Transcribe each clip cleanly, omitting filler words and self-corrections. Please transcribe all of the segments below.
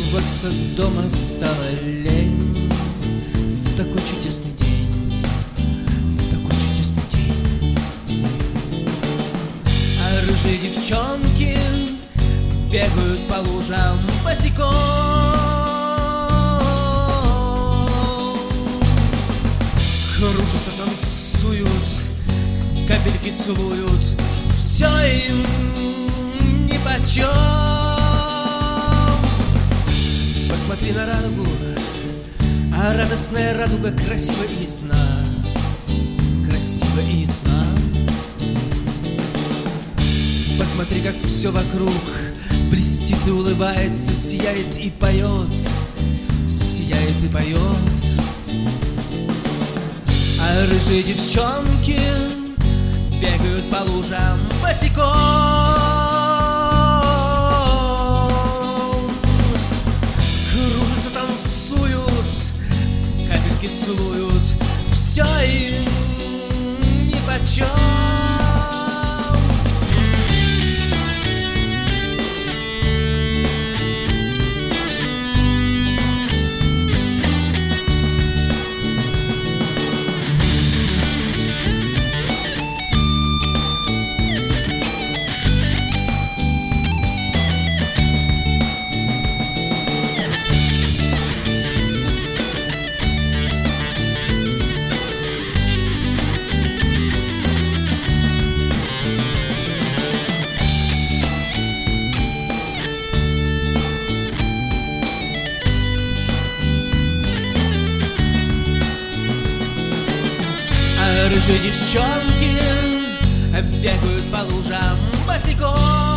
Выпутываться дома стало лень. В такой чудесный день, в такой чудесный день. А рыжие девчонки бегают по лужам босиком. Кружатся, танцуют, капельки целуют. Все им нипочем. Посмотри на радугу, а радостная радуга красива и ясна, красива и ясна. Посмотри, как все вокруг блестит и улыбается, сияет и поет, сияет и поет. А рыжие девчонки бегают по лужам босиком. Кружатся, танцуют, капельки целуют. Все им нипочем. Рыжие девчонки бегают по лужам босиком.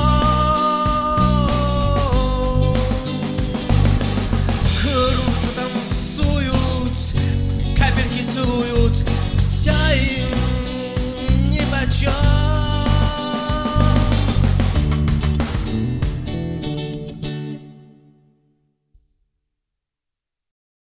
Кружат, танцуют, капельки целуют. Все им нипочем.